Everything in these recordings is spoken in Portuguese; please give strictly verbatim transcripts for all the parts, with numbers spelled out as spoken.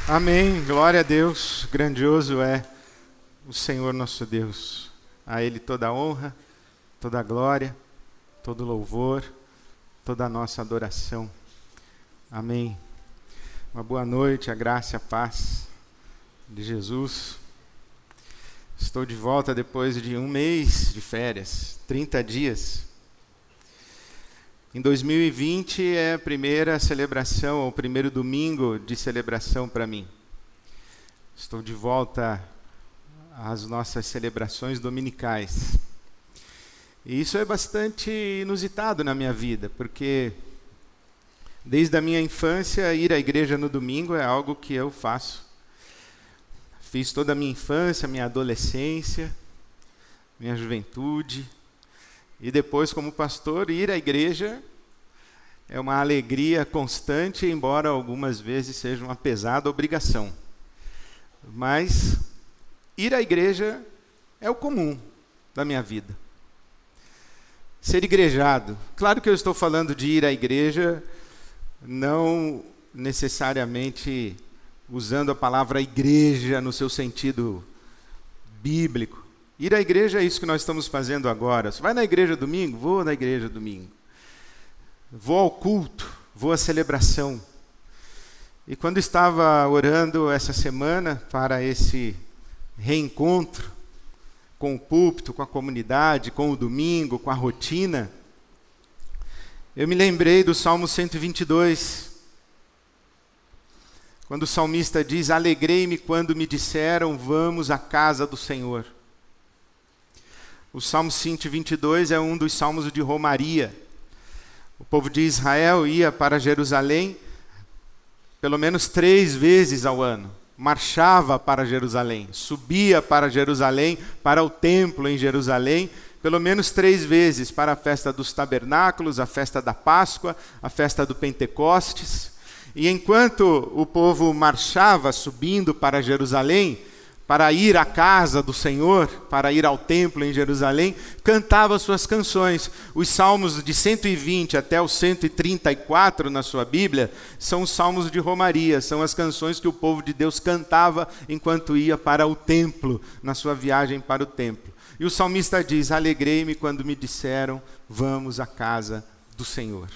Amém, glória a Deus, grandioso é o Senhor nosso Deus. A Ele toda a honra, toda a glória, todo o louvor, toda a nossa adoração. Amém. Uma boa noite, a graça e a paz de Jesus. Estou de volta depois de um mês de férias, trinta dias. Em dois mil e vinte é a primeira celebração, ou o primeiro domingo de celebração para mim. Estou de volta às nossas celebrações dominicais. E isso é bastante inusitado na minha vida, porque desde a minha infância, ir à igreja no domingo é algo que eu faço. Fiz toda a minha infância, minha adolescência, minha juventude. E depois, como pastor, ir à igreja é uma alegria constante, embora algumas vezes seja uma pesada obrigação. Mas ir à igreja é o comum da minha vida. Ser igrejado. Claro que eu estou falando de ir à igreja, não necessariamente usando a palavra igreja no seu sentido bíblico. Ir à igreja é isso que nós estamos fazendo agora. Você vai na igreja domingo? Vou na igreja domingo. Vou ao culto, vou à celebração. E quando estava orando essa semana para esse reencontro com o púlpito, com a comunidade, com o domingo, com a rotina, eu me lembrei do Salmo cento e vinte e dois. Quando o salmista diz: alegrei-me quando me disseram, vamos à casa do Senhor. O Salmo cento e vinte e dois é um dos salmos de romaria. O povo de Israel ia para Jerusalém pelo menos três vezes ao ano. Marchava para Jerusalém, subia para Jerusalém, para o templo em Jerusalém, pelo menos três vezes, para a festa dos tabernáculos, a festa da Páscoa, a festa do Pentecostes. E enquanto o povo marchava, subindo para Jerusalém, para ir à casa do Senhor, para ir ao templo em Jerusalém, cantava suas canções. Os salmos de cento e vinte até o cento e trinta e quatro na sua Bíblia são os salmos de romaria, são as canções que o povo de Deus cantava enquanto ia para o templo, na sua viagem para o templo. E o salmista diz: alegrei-me quando me disseram, vamos à casa do Senhor.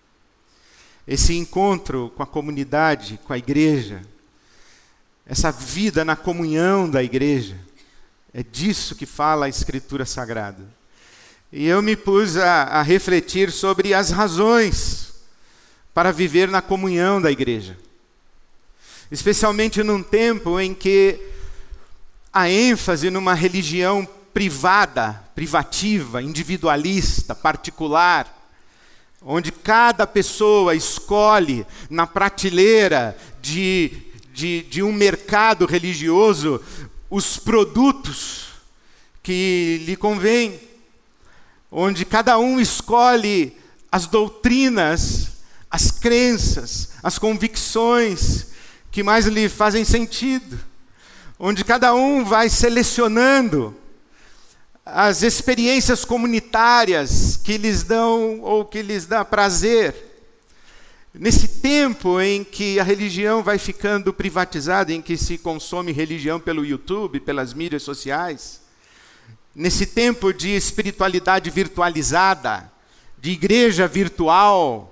Esse encontro com a comunidade, com a igreja, essa vida na comunhão da igreja, é disso que fala a Escritura Sagrada. E eu me pus a, a refletir sobre as razões para viver na comunhão da igreja. Especialmente num tempo em que a ênfase numa religião privada, privativa, individualista, particular, onde cada pessoa escolhe na prateleira de De, de um mercado religioso os produtos que lhe convém, onde cada um escolhe as doutrinas, as crenças, as convicções que mais lhe fazem sentido, onde cada um vai selecionando as experiências comunitárias que lhes dão ou que lhes dá prazer. Nesse tempo em que a religião vai ficando privatizada, em que se consome religião pelo YouTube, pelas mídias sociais, nesse tempo de espiritualidade virtualizada, de igreja virtual,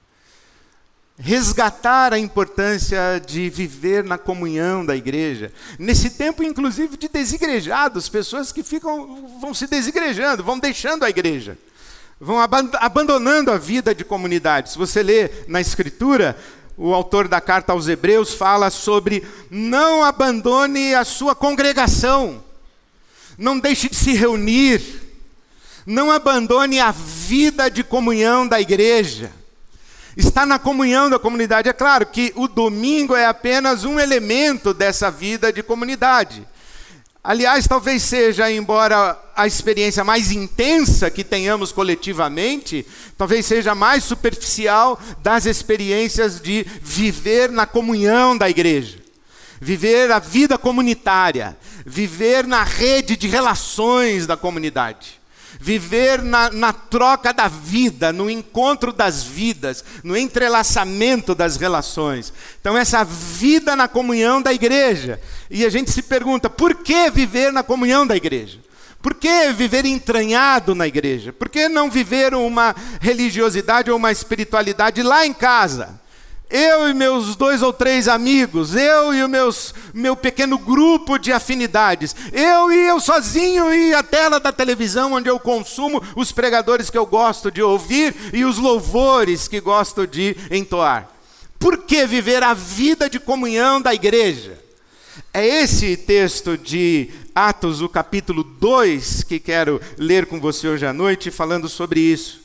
resgatar a importância de viver na comunhão da igreja. Nesse tempo, inclusive, de desigrejados, pessoas que ficam, vão se desigrejando, vão deixando a igreja. Vão abandonando a vida de comunidade. Se você lê na Escritura, o autor da carta aos Hebreus fala sobre não abandone a sua congregação, não deixe de se reunir, não abandone a vida de comunhão da igreja. Está na comunhão da comunidade. É claro que o domingo é apenas um elemento dessa vida de comunidade. Aliás, talvez seja, embora a experiência mais intensa que tenhamos coletivamente, talvez seja mais superficial das experiências de viver na comunhão da igreja. Viver a vida comunitária, viver na rede de relações da comunidade. viver na, na troca da vida, no encontro das vidas, no entrelaçamento das relações. Então essa vida na comunhão da igreja. E a gente se pergunta, por que viver na comunhão da igreja? Por que viver entranhado na igreja? Por que não viver uma religiosidade ou uma espiritualidade lá em casa? Eu e meus dois ou três amigos, eu e o meus, meu pequeno grupo de afinidades, eu e eu sozinho e a tela da televisão onde eu consumo os pregadores que eu gosto de ouvir e os louvores que gosto de entoar. Por que viver a vida de comunhão da igreja? É esse texto de Atos, o capítulo dois, que quero ler com você hoje à noite, falando sobre isso.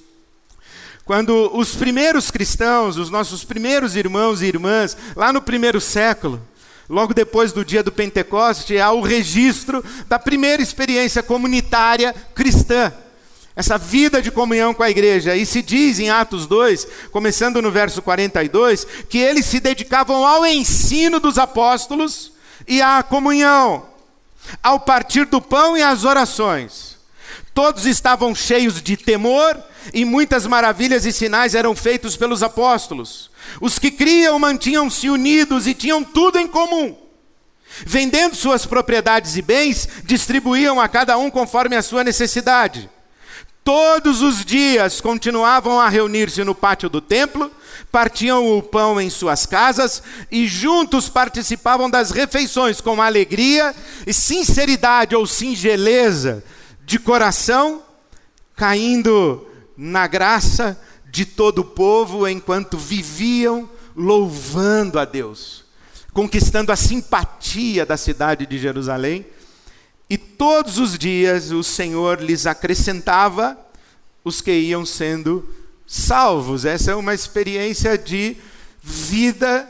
Quando os primeiros cristãos, os nossos primeiros irmãos e irmãs, lá no primeiro século, logo depois do dia do Pentecoste, há o registro da primeira experiência comunitária cristã. Essa vida de comunhão com a igreja. E se diz em Atos dois, começando no verso quarenta e dois, que eles se dedicavam ao ensino dos apóstolos e à comunhão, ao partir do pão e às orações. Todos estavam cheios de temor, e muitas maravilhas e sinais eram feitos pelos apóstolos. Os que criam mantinham-se unidos e tinham tudo em comum. Vendendo suas propriedades e bens, distribuíam a cada um conforme a sua necessidade. Todos os dias continuavam a reunir-se no pátio do templo, partiam o pão em suas casas e juntos participavam das refeições com alegria e sinceridade ou singeleza de coração, caindo na graça de todo o povo, enquanto viviam louvando a Deus, conquistando a simpatia da cidade de Jerusalém. E todos os dias o Senhor lhes acrescentava os que iam sendo salvos. Essa é uma experiência de vida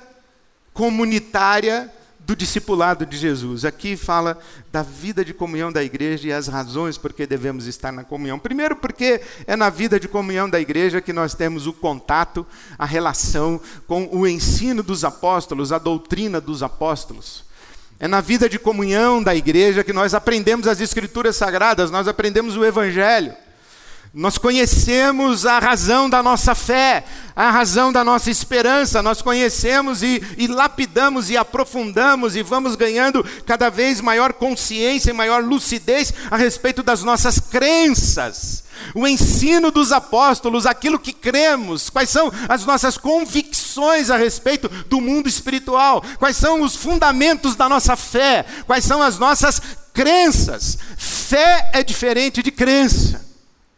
comunitária do discipulado de Jesus. Aqui fala da vida de comunhão da igreja e as razões por que devemos estar na comunhão. Primeiro, porque é na vida de comunhão da igreja que nós temos o contato, a relação com o ensino dos apóstolos, a doutrina dos apóstolos. É na vida de comunhão da igreja que nós aprendemos as escrituras sagradas, nós aprendemos o evangelho. Nós conhecemos a razão da nossa fé, a razão da nossa esperança. Nós conhecemos e, e lapidamos e aprofundamos e vamos ganhando cada vez maior consciência e maior lucidez a respeito das nossas crenças. O ensino dos apóstolos, aquilo que cremos, quais são as nossas convicções a respeito do mundo espiritual, quais são os fundamentos da nossa fé, quais são as nossas crenças. Fé é diferente de crença.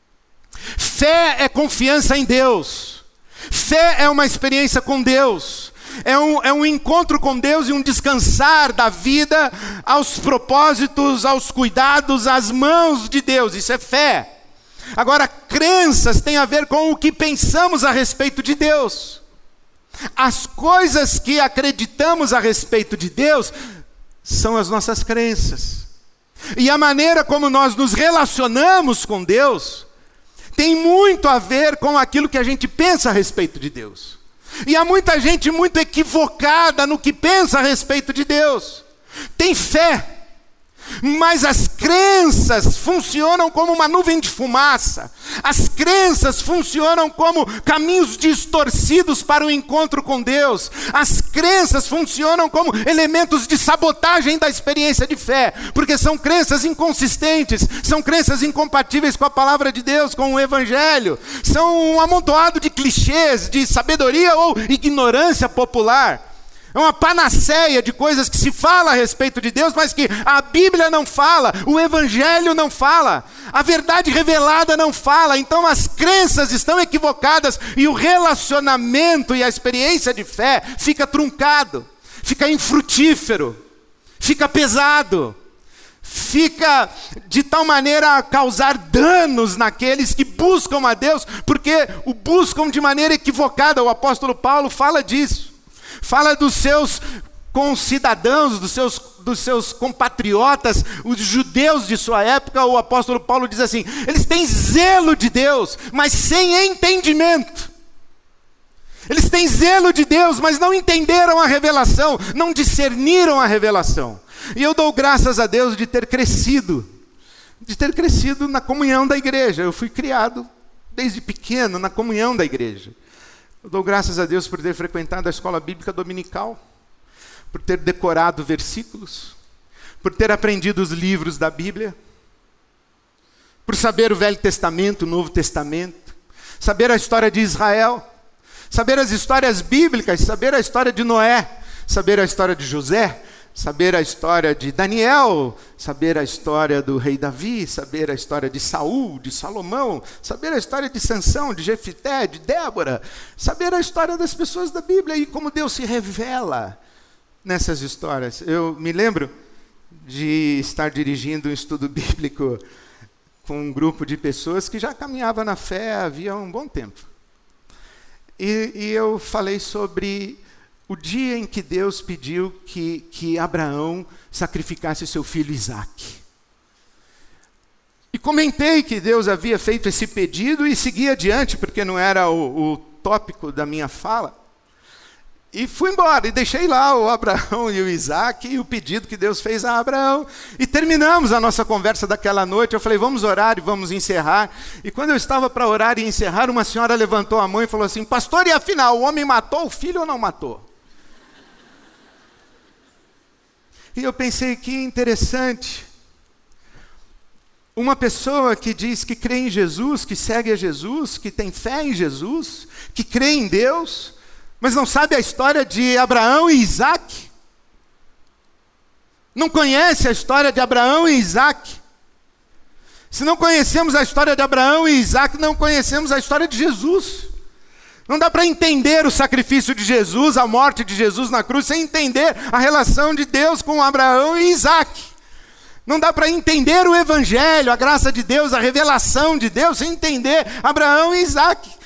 Fé é confiança em Deus. Fé é uma experiência com Deus. É um, é um encontro com Deus e um descansar da vida aos propósitos, aos cuidados, às mãos de Deus. Isso é fé. Agora, crenças têm a ver com o que pensamos a respeito de Deus. As coisas que acreditamos a respeito de Deus são as nossas crenças. E a maneira como nós nos relacionamos com Deus tem muito a ver com aquilo que a gente pensa a respeito de Deus. E há muita gente muito equivocada no que pensa a respeito de Deus. Tem fé, mas as crenças funcionam como uma nuvem de fumaça. As crenças funcionam como caminhos distorcidos para o encontro com Deus. As crenças funcionam como elementos de sabotagem da experiência de fé, porque são crenças inconsistentes, são crenças incompatíveis com a palavra de Deus, com o evangelho. São um amontoado de clichês, de sabedoria ou ignorância popular. É uma panaceia de coisas que se fala a respeito de Deus, mas que a Bíblia não fala, o Evangelho não fala, a verdade revelada não fala. Então as crenças estão equivocadas e o relacionamento e a experiência de fé fica truncado, fica infrutífero, fica pesado, fica de tal maneira a causar danos naqueles que buscam a Deus, porque o buscam de maneira equivocada. O apóstolo Paulo fala disso. Fala dos seus concidadãos, dos seus, dos seus compatriotas, os judeus de sua época. O apóstolo Paulo diz assim: eles têm zelo de Deus, mas sem entendimento. Eles têm zelo de Deus, mas não entenderam a revelação, não discerniram a revelação. E eu dou graças a Deus de ter crescido de ter crescido na comunhão da igreja. Eu fui criado desde pequeno na comunhão da igreja. Eu dou graças a Deus por ter frequentado a escola bíblica dominical, por ter decorado versículos, por ter aprendido os livros da Bíblia, por saber o Velho Testamento, o Novo Testamento, saber a história de Israel, saber as histórias bíblicas, saber a história de Noé, saber a história de José, saber a história de Daniel, saber a história do rei Davi, saber a história de Saul, de Salomão, saber a história de Sansão, de Jefité, de Débora, saber a história das pessoas da Bíblia e como Deus se revela nessas histórias. Eu me lembro de estar dirigindo um estudo bíblico com um grupo de pessoas que já caminhava na fé havia um bom tempo. E, e eu falei sobre o dia em que Deus pediu que, que Abraão sacrificasse seu filho Isaque. E comentei que Deus havia feito esse pedido e segui adiante, porque não era o, o tópico da minha fala. E fui embora, e deixei lá o Abraão e o Isaque, e o pedido que Deus fez a Abraão. E terminamos a nossa conversa daquela noite. Eu falei, vamos orar e vamos encerrar. E quando eu estava para orar e encerrar, uma senhora levantou a mão e falou assim, pastor, e afinal, o homem matou o filho ou não matou? E eu pensei, que interessante. Uma pessoa que diz que crê em Jesus, que segue a Jesus, que tem fé em Jesus, que crê em Deus, mas não sabe a história de Abraão e Isaque. Não conhece a história de Abraão e Isaque. Se não conhecemos a história de Abraão e Isaque, não conhecemos a história de Jesus. Não dá para entender o sacrifício de Jesus, a morte de Jesus na cruz, sem entender a relação de Deus com Abraão e Isaque. Não dá para entender o Evangelho, a graça de Deus, a revelação de Deus, sem entender Abraão e Isaque.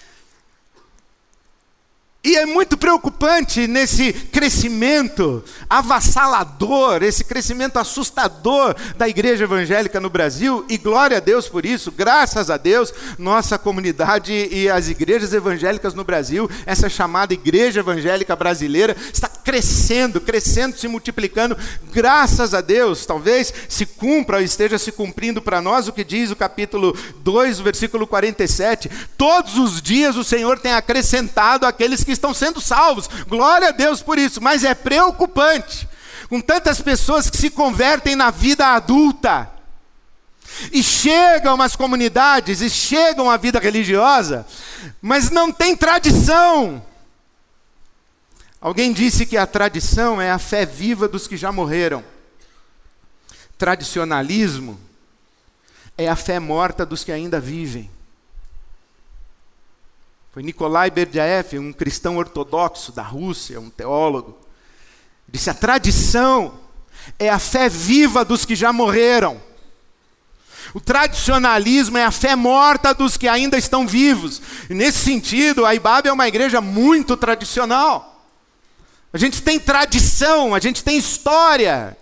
E é muito preocupante nesse crescimento avassalador, esse crescimento assustador da igreja evangélica no Brasil, e glória a Deus por isso, graças a Deus, nossa comunidade e as igrejas evangélicas no Brasil, essa chamada igreja evangélica brasileira, está crescendo, crescendo, se multiplicando, graças a Deus. Talvez se cumpra, ou esteja se cumprindo para nós o que diz o capítulo dois, o versículo quarenta e sete, todos os dias o Senhor tem acrescentado aqueles que estão sendo salvos, glória a Deus por isso, mas é preocupante, com tantas pessoas que se convertem na vida adulta, e chegam às comunidades, e chegam à vida religiosa, mas não tem tradição. Alguém disse que a tradição é a fé viva dos que já morreram. Tradicionalismo é a fé morta dos que ainda vivem. Foi Nikolai Berdyaev, um cristão ortodoxo da Rússia, um teólogo, disse: a tradição é a fé viva dos que já morreram. O tradicionalismo é a fé morta dos que ainda estão vivos. E nesse sentido, a I B A B é uma igreja muito tradicional. A gente tem tradição, a gente tem história.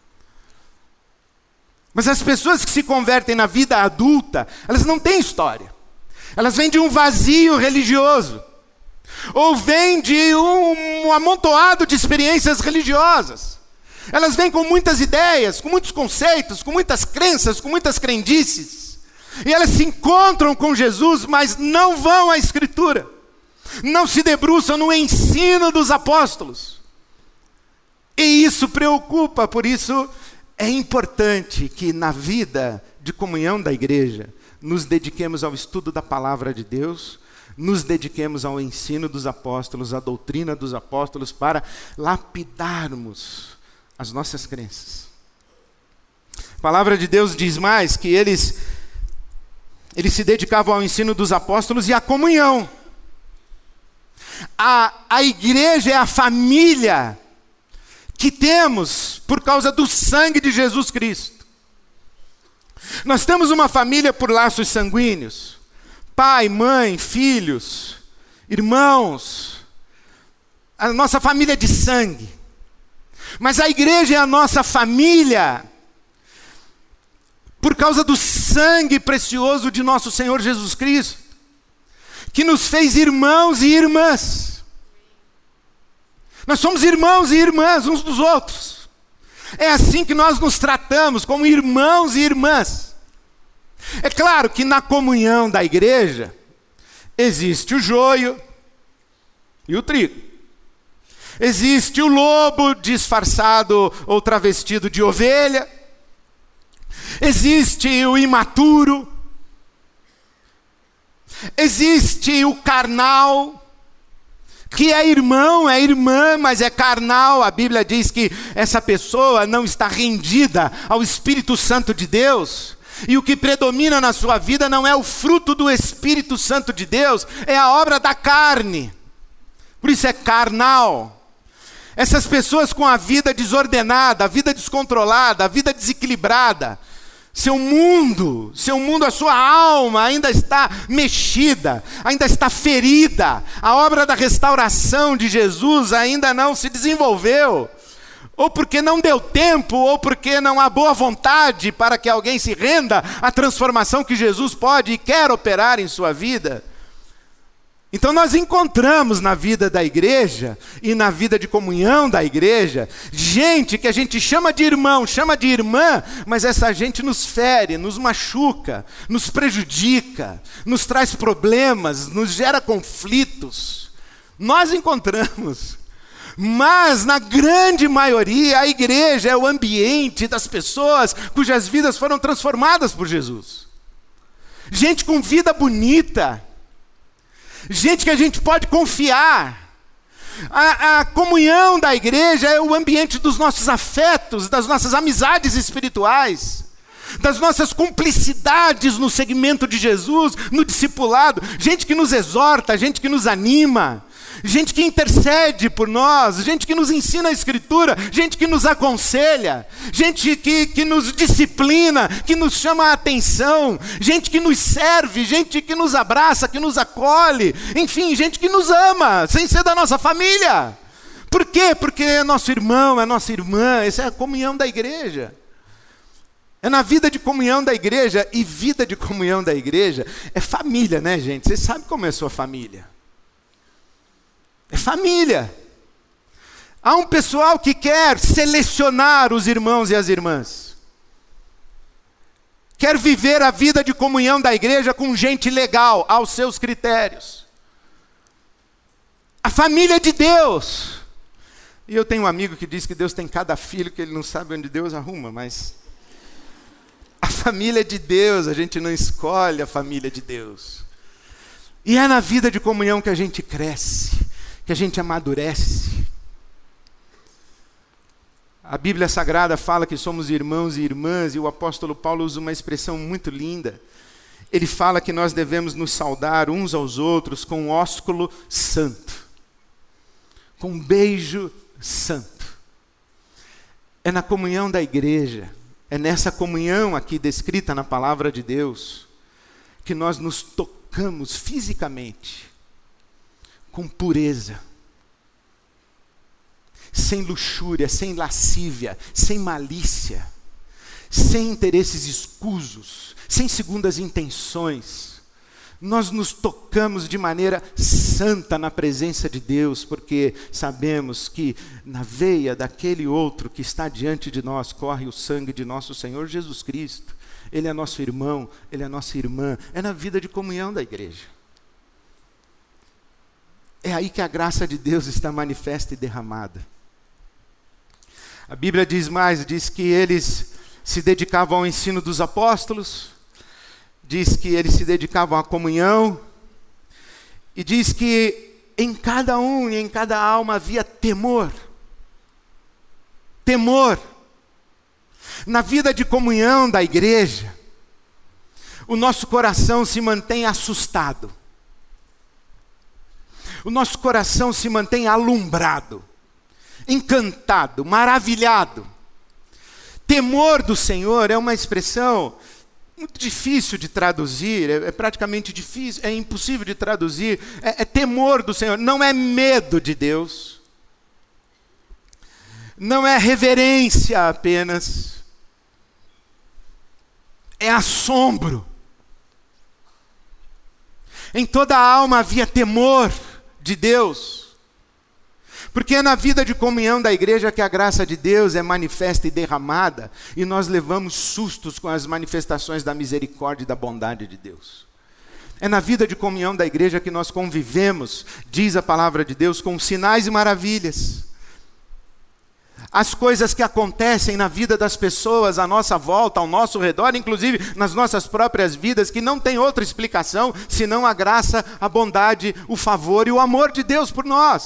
Mas as pessoas que se convertem na vida adulta, elas não têm história. Elas vêm de um vazio religioso, ou vêm de um, um amontoado de experiências religiosas. Elas vêm com muitas ideias, com muitos conceitos, com muitas crenças, com muitas crendices. E elas se encontram com Jesus, mas não vão à Escritura. Não se debruçam no ensino dos apóstolos. E isso preocupa, por isso é importante que na vida de comunhão da igreja, nos dediquemos ao estudo da palavra de Deus, nos dediquemos ao ensino dos apóstolos, à doutrina dos apóstolos, para lapidarmos as nossas crenças. A palavra de Deus diz mais que eles, eles se dedicavam ao ensino dos apóstolos e à comunhão. A, a igreja é a família que temos por causa do sangue de Jesus Cristo. Nós temos uma família por laços sanguíneos, pai, mãe, filhos, irmãos, a nossa família de sangue. Mas a igreja é a nossa família por causa do sangue precioso de nosso Senhor Jesus Cristo, que nos fez irmãos e irmãs. Nós somos irmãos e irmãs uns dos outros. É assim que nós nos tratamos, como irmãos e irmãs. É claro que na comunhão da igreja existe o joio e o trigo. Existe o lobo disfarçado ou travestido de ovelha. Existe o imaturo. Existe o carnal, que é irmão, é irmã, mas é carnal. A Bíblia diz que essa pessoa não está rendida ao Espírito Santo de Deus. E o que predomina na sua vida não é o fruto do Espírito Santo de Deus, é a obra da carne. Por isso é carnal. Essas pessoas com a vida desordenada, a vida descontrolada, a vida desequilibrada, seu mundo, seu mundo, a sua alma ainda está mexida, ainda está ferida. A obra da restauração de Jesus ainda não se desenvolveu. Ou porque não deu tempo, ou porque não há boa vontade para que alguém se renda à transformação que Jesus pode e quer operar em sua vida. Então nós encontramos na vida da igreja e na vida de comunhão da igreja, gente que a gente chama de irmão, chama de irmã, mas essa gente nos fere, nos machuca, nos prejudica, nos traz problemas, nos gera conflitos. Nós encontramos. Mas na grande maioria a igreja é o ambiente das pessoas cujas vidas foram transformadas por Jesus. Gente com vida bonita. Gente que a gente pode confiar. A, a comunhão da igreja é o ambiente dos nossos afetos, das nossas amizades espirituais, das nossas cumplicidades no segmento de Jesus, no discipulado. Gente que nos exorta, gente que nos anima, gente que intercede por nós, gente que nos ensina a Escritura, gente que nos aconselha, gente que, que nos disciplina, que nos chama a atenção, gente que nos serve, gente que nos abraça, que nos acolhe, enfim, gente que nos ama, sem ser da nossa família. Por quê? Porque é nosso irmão, é nossa irmã, essa é a comunhão da igreja. É na vida de comunhão da igreja, e vida de comunhão da igreja é família, né, gente? Vocês sabem como é a sua família. É família. Há um pessoal que quer selecionar os irmãos e as irmãs. Quer viver a vida de comunhão da igreja com gente legal, aos seus critérios. A família de Deus. E eu tenho um amigo que diz que Deus tem cada filho que ele não sabe onde Deus arruma, mas a família de Deus, a gente não escolhe a família de Deus. E é na vida de comunhão que a gente cresce, que a gente amadurece. A Bíblia Sagrada fala que somos irmãos e irmãs, e o apóstolo Paulo usa uma expressão muito linda. Ele fala que nós devemos nos saudar uns aos outros com um ósculo santo, com um beijo santo. É na comunhão da igreja, é nessa comunhão aqui descrita na palavra de Deus, que nós nos tocamos fisicamente, com pureza, sem luxúria, sem lascívia, sem malícia, sem interesses escusos, sem segundas intenções. Nós nos tocamos de maneira santa na presença de Deus, porque sabemos que na veia daquele outro que está diante de nós corre o sangue de nosso Senhor Jesus Cristo. Ele é nosso irmão, ele é nossa irmã. É na vida de comunhão da igreja. É aí que a graça de Deus está manifesta e derramada. A Bíblia diz mais, diz que eles se dedicavam ao ensino dos apóstolos, diz que eles se dedicavam à comunhão, e diz que em cada um e em cada alma havia temor. Temor. Na vida de comunhão da igreja, o nosso coração se mantém assustado. O nosso coração se mantém alumbrado, encantado, maravilhado. Temor do Senhor é uma expressão muito difícil de traduzir, é, é praticamente difícil, é impossível de traduzir. É, é temor do Senhor, não é medo de Deus, não é reverência apenas, é assombro. Em toda a alma havia temor de Deus, Porque é na vida de comunhão da igreja que a graça de Deus é manifesta e derramada, e nós levamos sustos com as manifestações da misericórdia e da bondade de Deus. É na vida de comunhão da igreja que nós convivemos, diz a palavra de Deus, com sinais e maravilhas. As coisas que acontecem na vida das pessoas à nossa volta, ao nosso redor, inclusive nas nossas próprias vidas, que não tem outra explicação senão a graça, a bondade, o favor e o amor de Deus por nós.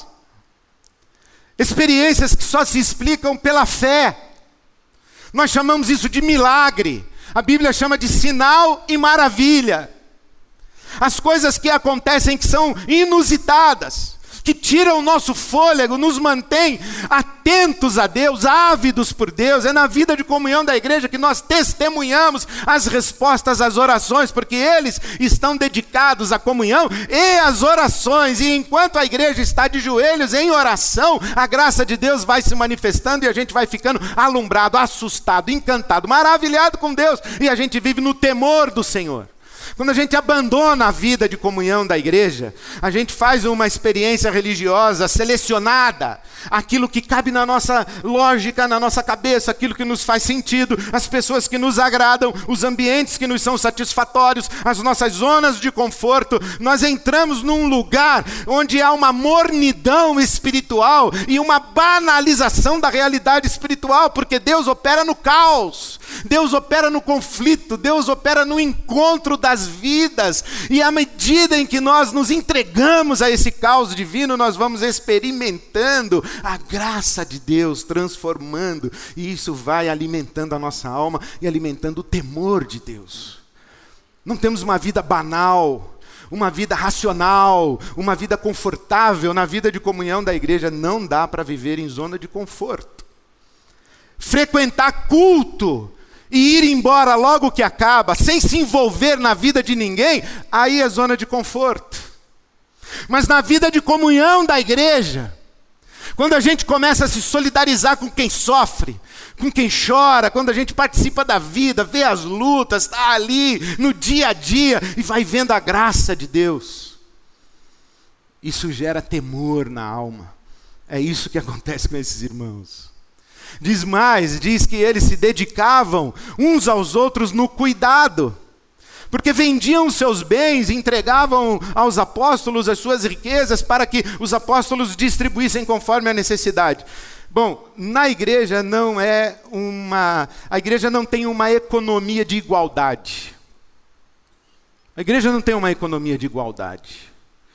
Experiências que só se explicam pela fé. Nós chamamos isso de milagre. A Bíblia chama de sinal e maravilha. As coisas que acontecem que são inusitadas, que tiram o nosso fôlego, nos mantém atentos a Deus, ávidos por Deus. É na vida de comunhão da igreja que nós testemunhamos as respostas às orações, porque eles estão dedicados à comunhão e às orações. E enquanto a igreja está de joelhos em oração, a graça de Deus vai se manifestando e a gente vai ficando alumbrado, assustado, encantado, maravilhado com Deus. E a gente vive no temor do Senhor. Quando a gente abandona a vida de comunhão da igreja, a gente faz uma experiência religiosa selecionada, aquilo que cabe na nossa lógica, na nossa cabeça, aquilo que nos faz sentido, as pessoas que nos agradam, os ambientes que nos são satisfatórios, as nossas zonas de conforto. Nós entramos num lugar onde há uma mornidão espiritual e uma banalização da realidade espiritual, porque Deus opera no caos, Deus opera no conflito, Deus opera no encontro das vidas, e à medida em que nós nos entregamos a esse caos divino, nós vamos experimentando a graça de Deus transformando, e isso vai alimentando a nossa alma e alimentando o temor de Deus. Não temos uma vida banal, uma vida racional, uma vida confortável. Na vida de comunhão da igreja não dá para viver em zona de conforto. Frequentar culto e ir embora logo que acaba, sem se envolver na vida de ninguém, aí é zona de conforto. Mas na vida de comunhão da igreja, quando a gente começa a se solidarizar com quem sofre, com quem chora, quando a gente participa da vida, vê as lutas, está ali no dia a dia e vai vendo a graça de Deus, isso gera temor na alma. É isso que acontece com esses irmãos. Diz mais, diz que eles se dedicavam uns aos outros no cuidado, porque vendiam os seus bens e entregavam aos apóstolos as suas riquezas para que os apóstolos distribuíssem conforme a necessidade. Bom, na igreja não é uma, a igreja não tem uma economia de igualdade. A igreja não tem uma economia de igualdade.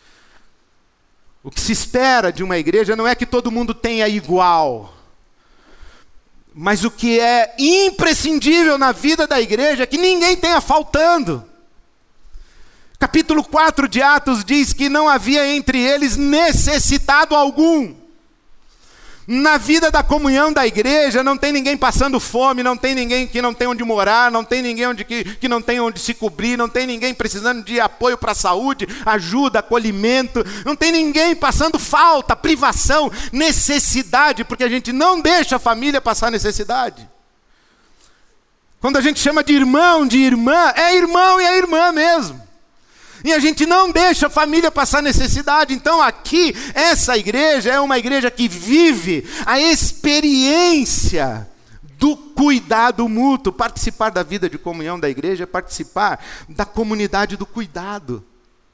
O que se espera de uma igreja não é que todo mundo tenha igual. Mas o que é imprescindível na vida da igreja é que ninguém tenha faltando. Capítulo quatro de Atos diz que não havia entre eles necessitado algum. Na vida da comunhão da igreja não tem ninguém passando fome, não tem ninguém que não tem onde morar, não tem ninguém onde que, que não tem onde se cobrir, não tem ninguém precisando de apoio para a saúde, ajuda, acolhimento, não tem ninguém passando falta, privação, necessidade, porque a gente não deixa a família passar necessidade. Quando a gente chama de irmão, de irmã, é irmão e é irmã mesmo. E a gente não deixa a família passar necessidade. Então aqui, essa igreja é uma igreja que vive a experiência do cuidado mútuo. Participar da vida de comunhão da igreja é participar da comunidade do cuidado.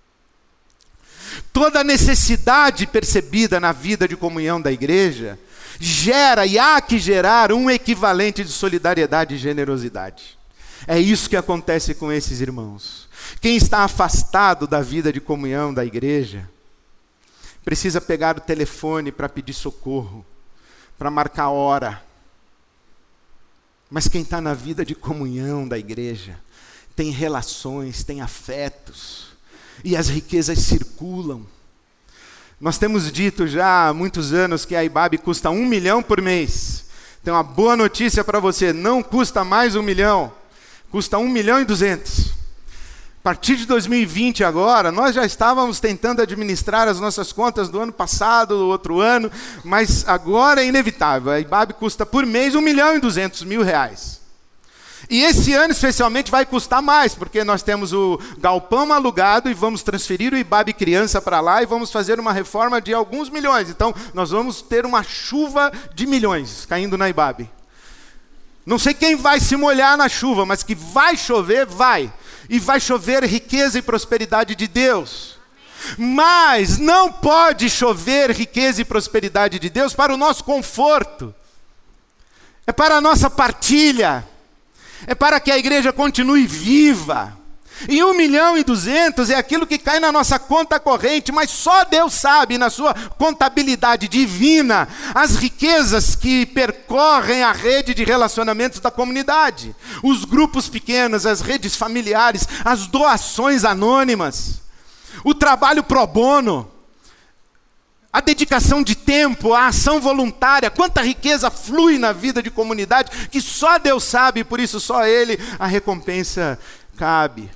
Toda necessidade percebida na vida de comunhão da igreja gera e há que gerar um equivalente de solidariedade e generosidade. É isso que acontece com esses irmãos. Quem está afastado da vida de comunhão da igreja, precisa pegar o telefone para pedir socorro, para marcar hora. Mas quem está na vida de comunhão da igreja, tem relações, tem afetos, e as riquezas circulam. Nós temos dito já há muitos anos que a I B A B custa um milhão por mês. Tem uma boa notícia para você, não custa mais um milhão, custa um milhão e duzentos. A partir de dois mil e vinte agora, nós já estávamos tentando administrar as nossas contas do ano passado, do outro ano, mas agora é inevitável. A I B A B custa por mês um milhão e duzentos mil reais. E esse ano especialmente vai custar mais, porque nós temos o galpão alugado e vamos transferir o Ibabe Criança para lá e vamos fazer uma reforma de alguns milhões. Então nós vamos ter uma chuva de milhões caindo na Ibabe. Não sei quem vai se molhar na chuva, mas que vai chover, vai. E vai chover riqueza e prosperidade de Deus. Mas não pode chover riqueza e prosperidade de Deus para o nosso conforto. É para a nossa partilha. É para que a igreja continue viva. E um milhão e duzentos é aquilo que cai na nossa conta corrente, mas só Deus sabe, na sua contabilidade divina, as riquezas que percorrem a rede de relacionamentos da comunidade. Os grupos pequenos, as redes familiares, as doações anônimas, o trabalho pro bono, a dedicação de tempo, a ação voluntária, quanta riqueza flui na vida de comunidade, que só Deus sabe, e por isso só Ele a recompensa cabe.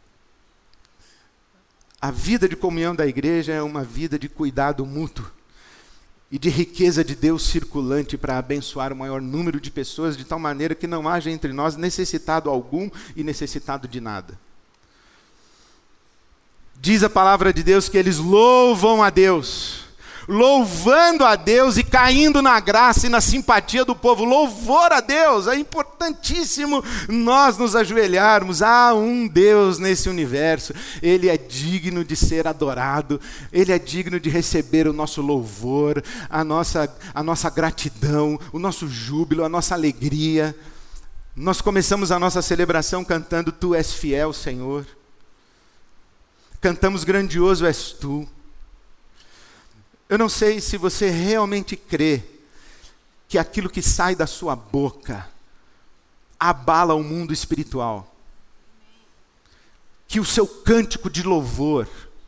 A vida de comunhão da igreja é uma vida de cuidado mútuo e de riqueza de Deus circulante para abençoar o maior número de pessoas, de tal maneira que não haja entre nós necessitado algum e necessitado de nada. Diz a palavra de Deus que eles louvam a Deus, louvando a Deus e caindo na graça e na simpatia do povo. Louvor a Deus, é importantíssimo nós nos ajoelharmos. Há um Deus nesse universo, Ele é digno de ser adorado, Ele é digno de receber o nosso louvor, a nossa, a nossa gratidão, o nosso júbilo, a nossa alegria. Nós começamos a nossa celebração cantando Tu és fiel, Senhor. Cantamos grandioso és Tu. Eu não sei se você realmente crê que aquilo que sai da sua boca abala o mundo espiritual. Que o seu cântico de louvor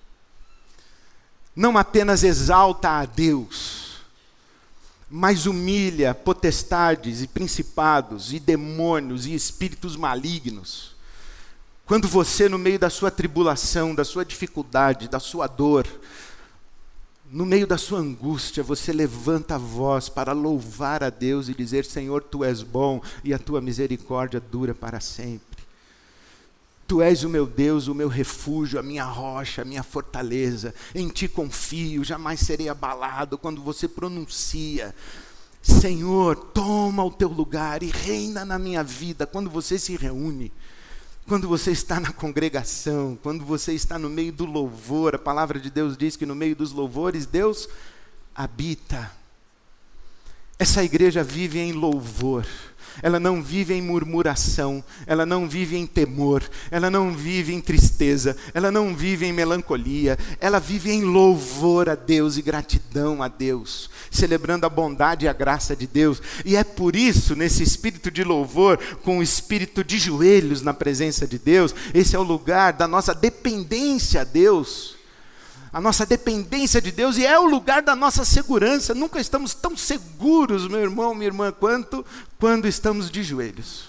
não apenas exalta a Deus, mas humilha potestades e principados e demônios e espíritos malignos. Quando você, no meio da sua tribulação, da sua dificuldade, da sua dor, no meio da sua angústia, você levanta a voz para louvar a Deus e dizer: Senhor, Tu és bom e a Tua misericórdia dura para sempre. Tu és o meu Deus, o meu refúgio, a minha rocha, a minha fortaleza. Em Ti confio, jamais serei abalado. Quando você pronuncia: Senhor, toma o Teu lugar e reina na minha vida. Quando você se reúne, quando você está na congregação, quando você está no meio do louvor, a palavra de Deus diz que no meio dos louvores Deus habita. Essa igreja vive em louvor. Ela não vive em murmuração, ela não vive em temor, ela não vive em tristeza, ela não vive em melancolia, ela vive em louvor a Deus e gratidão a Deus, celebrando a bondade e a graça de Deus. E é por isso, nesse espírito de louvor, com o espírito de joelhos na presença de Deus, esse é o lugar da nossa dependência a Deus. A nossa dependência de Deus, e é o lugar da nossa segurança. Nunca estamos tão seguros, meu irmão, minha irmã, quanto quando estamos de joelhos.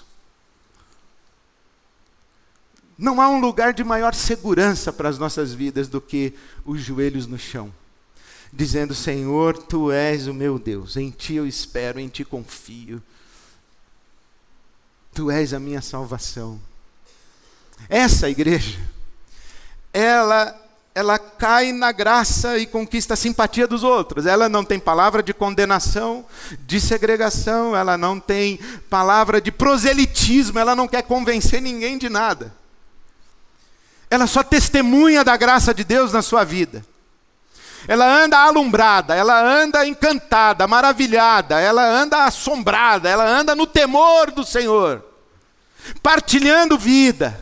Não há um lugar de maior segurança para as nossas vidas do que os joelhos no chão, dizendo: Senhor, Tu és o meu Deus, em Ti eu espero, em Ti confio. Tu és a minha salvação. Essa igreja, ela... ela cai na graça e conquista a simpatia dos outros. Ela não tem palavra de condenação, de segregação, ela não tem palavra de proselitismo, ela não quer convencer ninguém de nada. Ela só testemunha da graça de Deus na sua vida. Ela anda alumbrada, ela anda encantada, maravilhada, ela anda assombrada, ela anda no temor do Senhor, partilhando vida.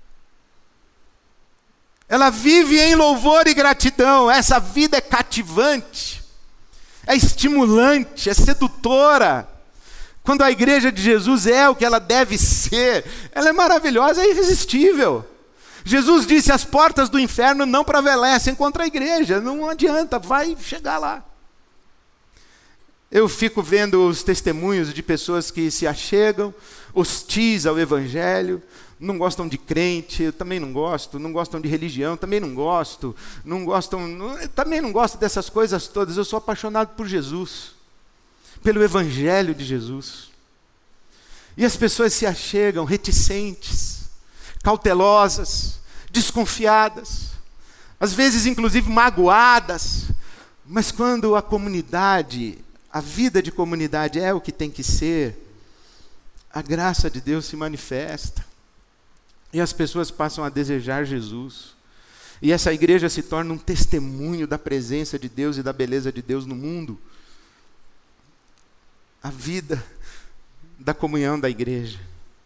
Ela vive em louvor e gratidão. Essa vida é cativante, é estimulante, é sedutora. Quando a igreja de Jesus é o que ela deve ser, ela é maravilhosa, é irresistível. Jesus disse: as portas do inferno não prevalecem contra a igreja. Não adianta, vai chegar lá. Eu fico vendo os testemunhos de pessoas que se achegam, hostis ao evangelho, não gostam de crente, eu também não gosto, não gostam de religião, também não gosto, não gostam, não, também não gosto dessas coisas todas. Eu sou apaixonado por Jesus, pelo evangelho de Jesus. E as pessoas se achegam reticentes, cautelosas, desconfiadas, às vezes inclusive magoadas, mas quando a comunidade, a vida de comunidade é o que tem que ser, a graça de Deus se manifesta, e as pessoas passam a desejar Jesus, e essa igreja se torna um testemunho da presença de Deus e da beleza de Deus no mundo. A vida da comunhão da igreja.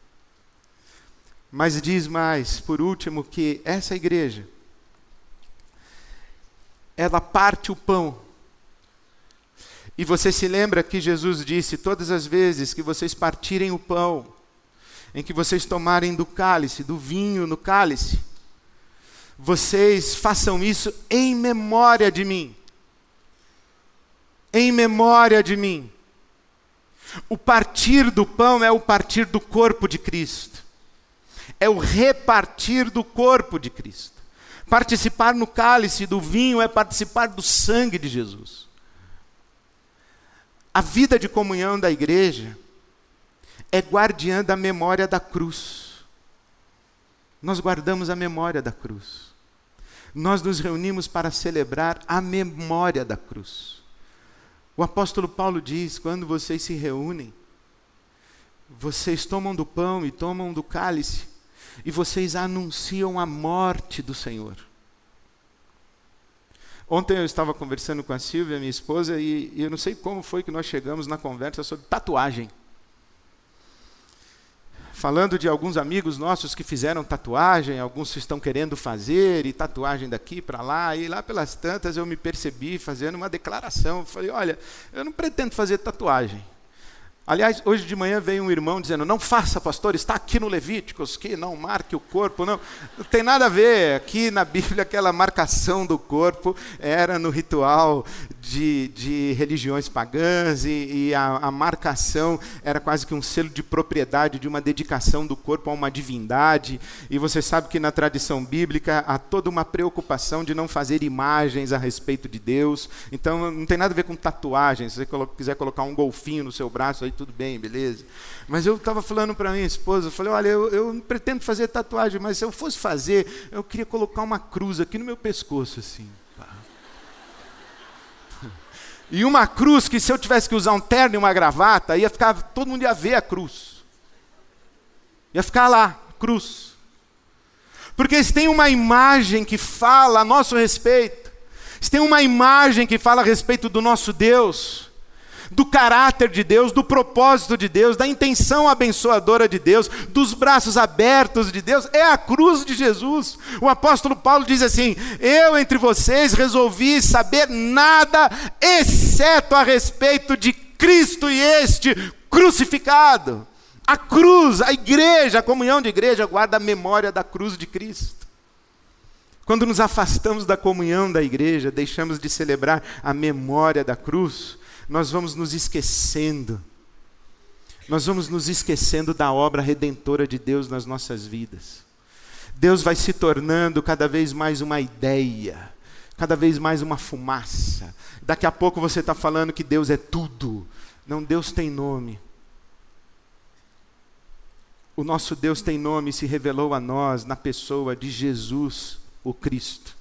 Mas diz mais, por último, que essa igreja, ela parte o pão. E você se lembra que Jesus disse, todas as vezes que vocês partirem o pão, em que vocês tomarem do cálice, do vinho no cálice, vocês façam isso em memória de mim. Em memória de mim. O partir do pão é o partir do corpo de Cristo. É o repartir do corpo de Cristo. Participar no cálice do vinho é participar do sangue de Jesus. A vida de comunhão da igreja é guardiã da memória da cruz. Nós guardamos a memória da cruz. Nós nos reunimos para celebrar a memória da cruz. O apóstolo Paulo diz, quando vocês se reúnem, vocês tomam do pão e tomam do cálice, e vocês anunciam a morte do Senhor. Ontem eu estava conversando com a Silvia, minha esposa, e, e eu não sei como foi que nós chegamos na conversa sobre tatuagem. Falando de alguns amigos nossos que fizeram tatuagem, alguns estão querendo fazer, e tatuagem daqui para lá, e lá pelas tantas eu me percebi fazendo uma declaração. Falei, olha, eu não pretendo fazer tatuagem. Aliás, hoje de manhã veio um irmão dizendo, não faça, pastor, está aqui no Levíticos, que não marque o corpo. Não, não tem nada a ver. Aqui na Bíblia, aquela marcação do corpo era no ritual de, de religiões pagãs, e, e a, a marcação era quase que um selo de propriedade, de uma dedicação do corpo a uma divindade. E você sabe que na tradição bíblica há toda uma preocupação de não fazer imagens a respeito de Deus. Então não tem nada a ver com tatuagem. Se você colo- quiser colocar um golfinho no seu braço, aí tudo bem, beleza. Mas eu estava falando para minha esposa, eu falei, olha, eu, eu não pretendo fazer tatuagem, mas se eu fosse fazer, eu queria colocar uma cruz aqui no meu pescoço, assim. E uma cruz que se eu tivesse que usar um terno e uma gravata, ia ficar, todo mundo ia ver a cruz. Ia ficar lá, cruz. Porque se tem uma imagem que fala a nosso respeito, se tem uma imagem que fala a respeito do nosso Deus, do caráter de Deus, do propósito de Deus, da intenção abençoadora de Deus, dos braços abertos de Deus, é a cruz de Jesus. O apóstolo Paulo diz assim, eu entre vocês resolvi saber nada, exceto a respeito de Cristo e este crucificado. A cruz, a igreja, a comunhão de igreja guarda a memória da cruz de Cristo. Quando nos afastamos da comunhão da igreja, deixamos de celebrar a memória da cruz, nós vamos nos esquecendo, nós vamos nos esquecendo da obra redentora de Deus nas nossas vidas. Deus vai se tornando cada vez mais uma ideia, cada vez mais uma fumaça. Daqui a pouco você está falando que Deus é tudo. Não, Deus tem nome. O nosso Deus tem nome e se revelou a nós na pessoa de Jesus, o Cristo.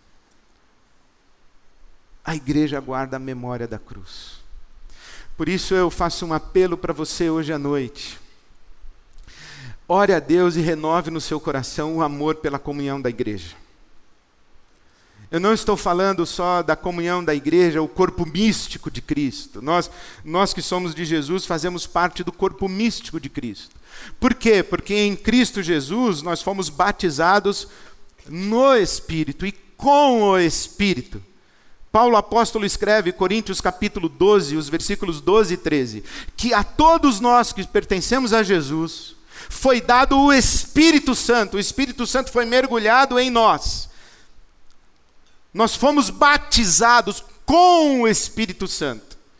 A igreja guarda a memória da cruz. Por isso eu faço um apelo para você hoje à noite. Ore a Deus e renove no seu coração o amor pela comunhão da igreja. Eu não estou falando só da comunhão da igreja, o corpo místico de Cristo. Nós, nós que somos de Jesus fazemos parte do corpo místico de Cristo. Por quê? Porque em Cristo Jesus nós fomos batizados no Espírito e com o Espírito. Paulo apóstolo escreve, Coríntios capítulo doze, os versículos doze e treze, que a todos nós que pertencemos a Jesus, foi dado o Espírito Santo, o Espírito Santo foi mergulhado em nós. Nós fomos batizados com o Espírito Santo.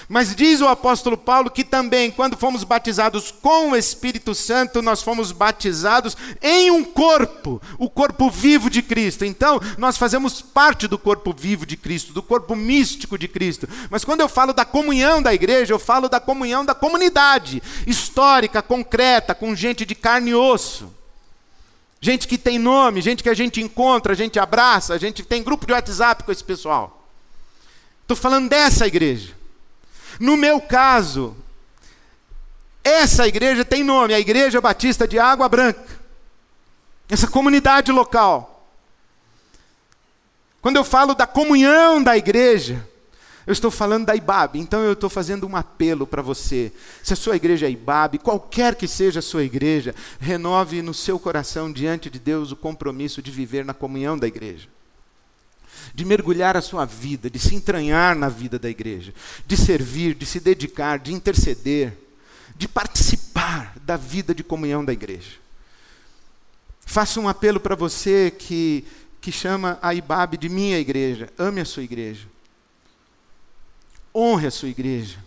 Mas diz o apóstolo Paulo que também, quando fomos batizados com o Espírito Santo, nós fomos batizados em um corpo, o corpo vivo de Cristo. Então, nós fazemos parte do corpo vivo de Cristo, do corpo místico de Cristo. Mas quando eu falo da comunhão da igreja, eu falo da comunhão da comunidade, histórica, concreta, com gente de carne e osso. Gente que tem nome, gente que a gente encontra, a gente abraça, a gente tem grupo de WhatsApp com esse pessoal. Estou falando dessa igreja. No meu caso, essa igreja tem nome, a Igreja Batista de Água Branca. Essa comunidade local. Quando eu falo da comunhão da igreja, eu estou falando da I B A B. Então eu estou fazendo um apelo para você. Se a sua igreja é I B A B, qualquer que seja a sua igreja, renove no seu coração diante de Deus o compromisso de viver na comunhão da igreja. De mergulhar a sua vida, de se entranhar na vida da igreja, de servir, de se dedicar, de interceder, de participar da vida de comunhão da igreja. Faço um apelo para você que, que chama a I B A B de minha igreja. Ame a sua igreja. Honre a sua igreja.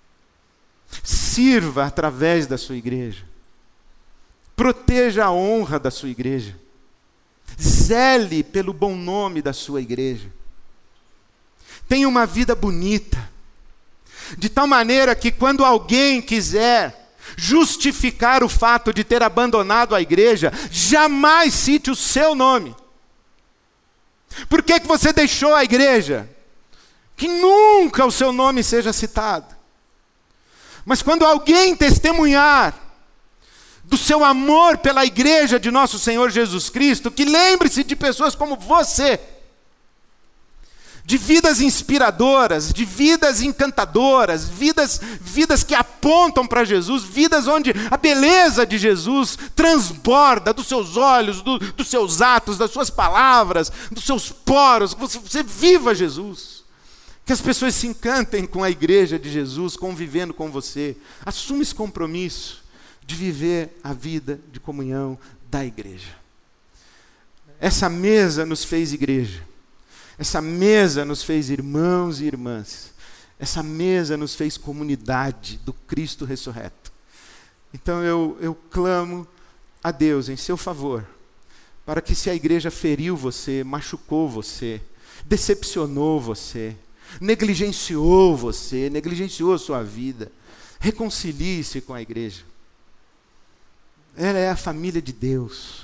Sirva através da sua igreja. Proteja a honra da sua igreja. Zele pelo bom nome da sua igreja. Tenha uma vida bonita, de tal maneira que quando alguém quiser justificar o fato de ter abandonado a igreja, jamais cite o seu nome. Por que que você deixou a igreja? Que nunca o seu nome seja citado. Mas quando alguém testemunhar do seu amor pela igreja de nosso Senhor Jesus Cristo, que lembre-se de pessoas como você, de vidas inspiradoras, de vidas encantadoras, vidas, vidas que apontam para Jesus, vidas onde a beleza de Jesus transborda dos seus olhos, do, dos seus atos, das suas palavras, dos seus poros, você, você viva Jesus. Que as pessoas se encantem com a igreja de Jesus, convivendo com você. Assuma esse compromisso de viver a vida de comunhão da igreja. Essa mesa nos fez igreja. Essa mesa nos fez irmãos e irmãs. Essa mesa nos fez comunidade do Cristo ressurreto. Então eu, eu clamo a Deus em seu favor, para que se a igreja feriu você, machucou você, decepcionou você, negligenciou você, negligenciou sua vida, reconcilie-se com a igreja. Ela é a família de Deus.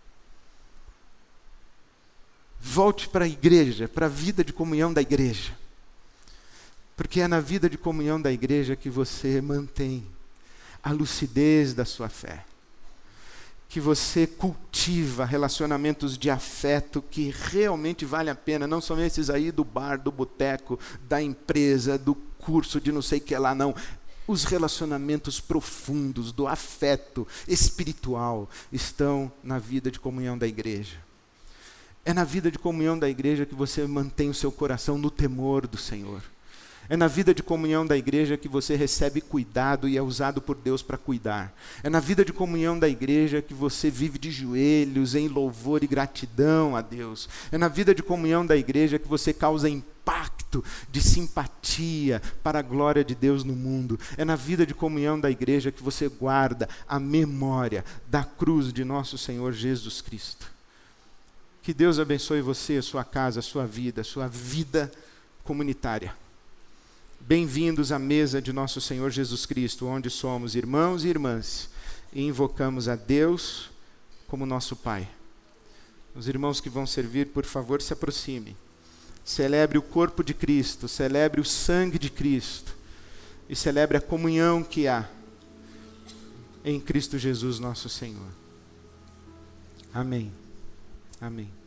Volte para a igreja, para a vida de comunhão da igreja. Porque é na vida de comunhão da igreja que você mantém a lucidez da sua fé. Que você cultiva relacionamentos de afeto que realmente vale a pena. Não são esses aí do bar, do boteco, da empresa, do curso de não sei o que lá, não. Os relacionamentos profundos do afeto espiritual estão na vida de comunhão da igreja. É na vida de comunhão da igreja que você mantém o seu coração no temor do Senhor. É na vida de comunhão da igreja que você recebe cuidado e é usado por Deus para cuidar. É na vida de comunhão da igreja que você vive de joelhos em louvor e gratidão a Deus. É na vida de comunhão da igreja que você causa impacto de simpatia para a glória de Deus no mundo. É na vida de comunhão da igreja que você guarda a memória da cruz de nosso Senhor Jesus Cristo. Que Deus abençoe você, a sua casa, a sua vida, a sua vida comunitária. Bem-vindos à mesa de nosso Senhor Jesus Cristo, onde somos irmãos e irmãs e invocamos a Deus como nosso Pai. Os irmãos que vão servir, por favor, se aproximem. Celebre o corpo de Cristo, celebre o sangue de Cristo e celebre a comunhão que há em Cristo Jesus, nosso Senhor. Amém. Amém.